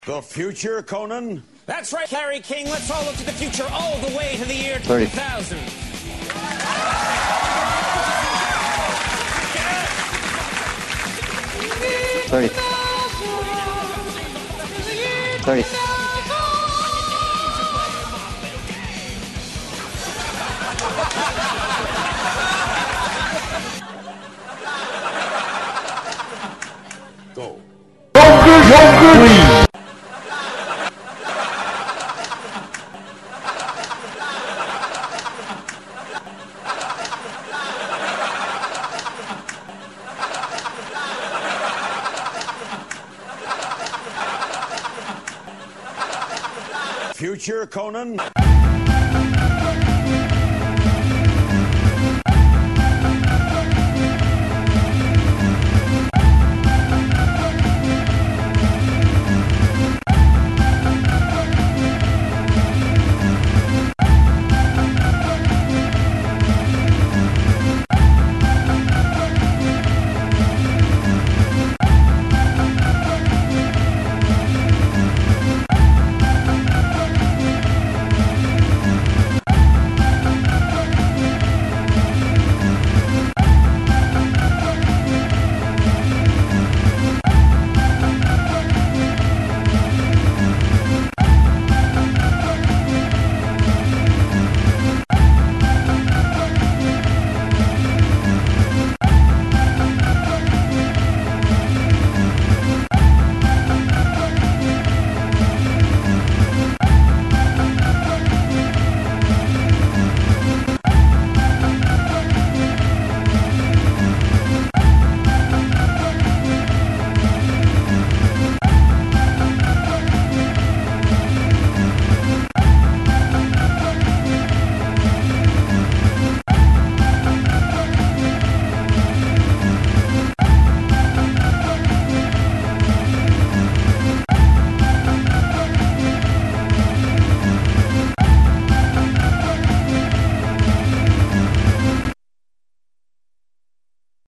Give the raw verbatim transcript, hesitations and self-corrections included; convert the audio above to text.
The future, Conan? That's right, Larry King. Let's all look to the future all the way to the year Thirty. two thousand. Thirty. Thirty. Go. Future, Conan?